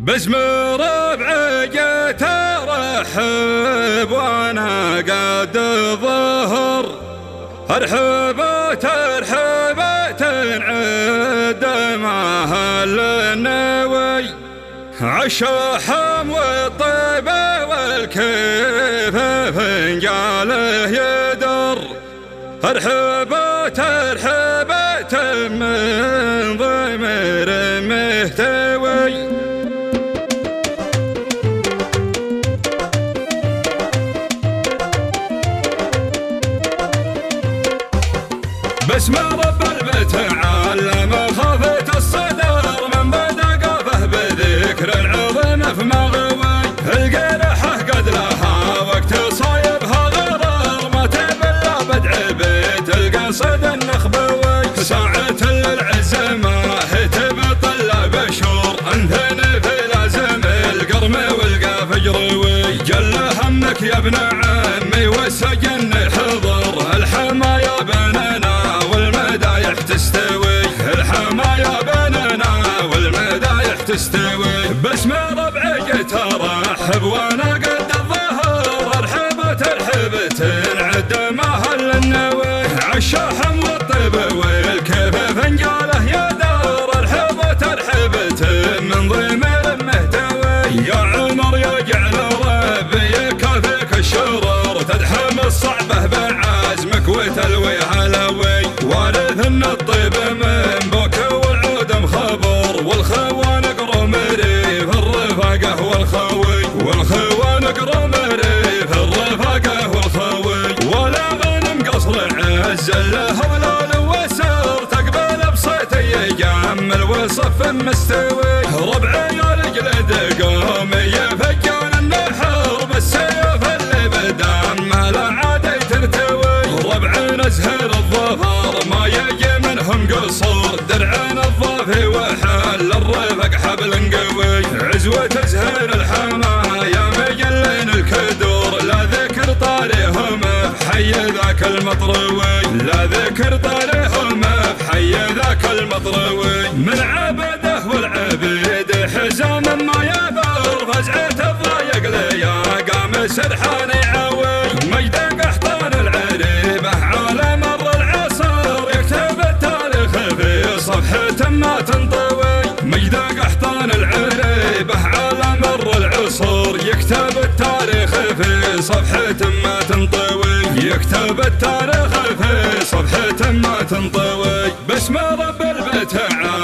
باسم ربعي جيت ارحب وانا قد الظهر ارحبت عد مع اهل النوي عالشحم والطيب والكيف فنجاله يدر ارحبت من ضمير مهتوي باسم رب البيت علم خافت الصدر من بدا قافه بذكر العظيم في مغوي القرحه قد لها وقت صايبها غرر ما تبلى بدع بيت القصد النخبوي ساعة للعز ما هي تبطل بشور انثني في لازم القرم والقاف جروي جل همك يا ابن عمي والسجن حضر الحما يا بننا تستوي الحما يا بننا والمدايح تستوي باسم ربعي جيت ارحب وانا قد الظهر ارحبت عد ما اهل النوي عالشحم والطيب والكيف فنجاله يدار ارحبت من ضمير مهتوي يا عمر يا جعل ربي يكافيك الشرور تدحم الصعبه بعزمك وتلويها لوي وارث ان الطيب من بوك والعود مخبر والخوان قرم ريف الرفاقه والخوي والخوان قرم ريف الرفاقه والخوي ولا غنم قصر عز له ولال وسر تقبل بصيتي يجمل والصف مستوي ربعي يا رجل قومي يفجر النحر بالسيف اللي بدم ما لا عاد ترتوي ربعي نزهر الظفر ما يجي منهم قصور درعين الضافي وحل الرفق حبل قوي عزوة تزهر الحما يا مجلين الكدور لا ذكر طاريهم بحي ذاك المطروي لا ذكر طاريهم بحي ذاك المطروي من عبده والعبيد حزام ما يبر فزعة الضايق ليا قام سرحان عوي مجد قحطان العريبه على مر العصر يكتب التاريخ في صفحة ما تنطوي مجد قحطان العريبه على مر العصر يكتب التاريخ في صفحة ما تنطوي يكتب التاريخ في صفحة ما تنطوي باسم رب البيت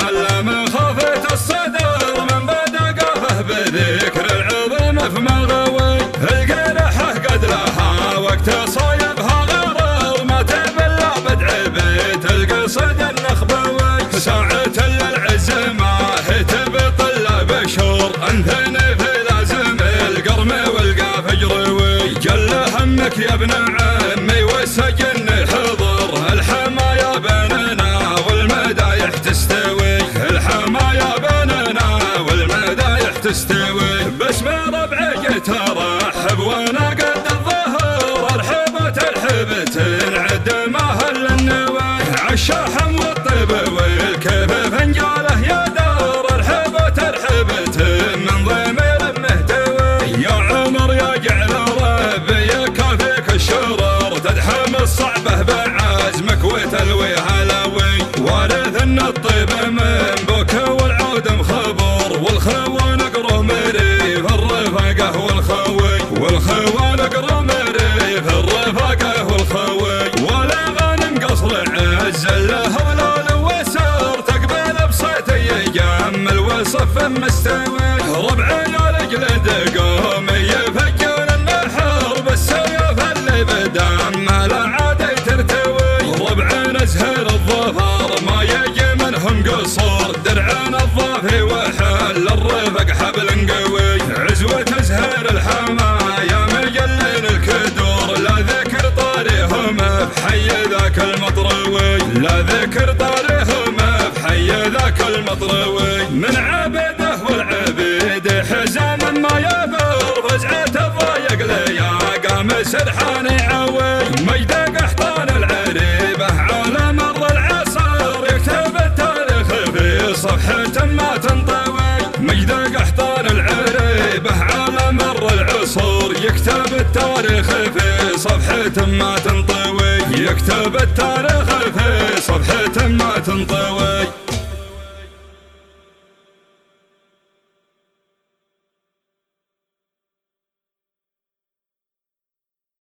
علم خافت الصدر من بدا قافه بذكر العظيم في مغوي القرحه قد لها وقت صايبها غرر ما تبلى بدع بيت القصد النخبوي ساعة للعز ما هي تبطل بشور انثني في لازم القرم والقاف جروي جل همك يا ابن عمي والسجن حضر الحما يا بننا والمدايح تستوي الحما يا بننا والمدايح تستوي باسم ربعي جيت ارحب وانا قد الظهر ارحبت عد ما اهل النوي عالشحم والطيب والكيف فنجاله يدار ارحبت من ضمير مهتوي يا عمر يا جعل ربي يكافيك الشرور تدحم الصعبه بعزمك وتلويها لوي وارث ان الطيب من بوك والعود مخبر والخوان قرم ريف الرفاقه والخوي والخوان قرم ريف الرفاقه والخوي ولا غنم قصر عز له ولال وسر تقبل بصيتي يجمل والصف مستوي ربعي يا رجل قومي يفجر النحر بالسيف اللي بدم ما لا عاد ترتوي ربعي نزهر الظفر ما يجي منهم قصور درعين الضافي وحل الرفق حبل قوي عزوة تزهر الحما يا مجلين الكدور لا ذكر طاريهم بحي ذاك المطروي لا ذكر طاريهم بحي ذاك المطروي من عبده والعبيد حزام ما يبر فزعة الضايق ليا قام سرحان عوي مجد قحطان العريبه على مر العصر يكتب التاريخ في صفحة ما تنطوي مجد قحطان يكتب التاريخ في صفحة ما تنطوي، يكتب التاريخ في صفحة ما تنطوي.